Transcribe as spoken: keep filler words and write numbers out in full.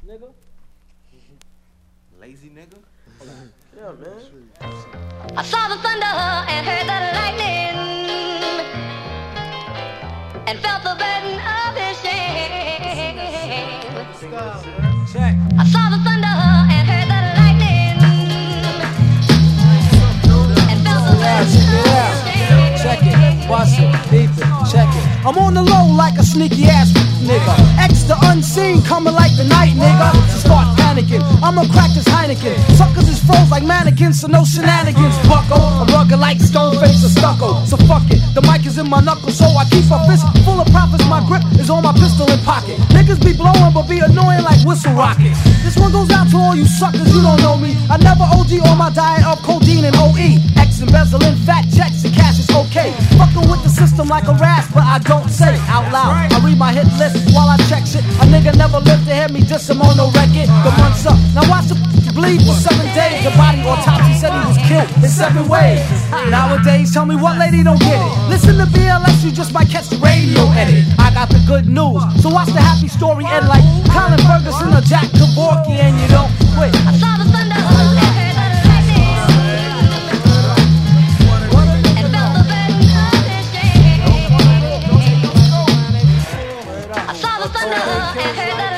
nigga. Lazy nigga. Yeah, man. I saw the thunder and heard the lightning and felt the burden of his shame. Check. I saw the thunder and heard the lightning and felt the burden Check it of out. his shame. Check it. Watch it. Deep it. Check it. I'm on the low like a sneaky ass nigga. Extra unseen, coming like the night, nigga. So start panicking. I'ma crack this Heineken. Suckers is froze like mannequins, so no shenanigans. Bucko, I'm rugged like stone face or stucco. So fuck it, the mic is in my knuckles, so I keep a fist full of profits. My grip is on my pistol in pocket. Niggas be blowing, but be annoying like whistle rockets. This one goes out to all you suckers, you don't know me. I never O D on my diet of codeine and O E. X embezzling fat checks and cash is okay. Fucking with the system like a rasp, but I don't say out loud. I read my hit list while I check shit. A nigga never lived to hear me diss him on no record. The month's up. Now watch the bleed for seven days. The body autopsy said he was killed in seven ways. Nowadays, tell me what lady don't get it. Listen to B L S, you just might catch the radio edit. I got the good news, so watch the happy story end like Colin Ferguson or Jack Kevorkian, and you don't quit. I saw the thunder and heard the lightning and felt the burden of his shame. I saw the thunder and heard the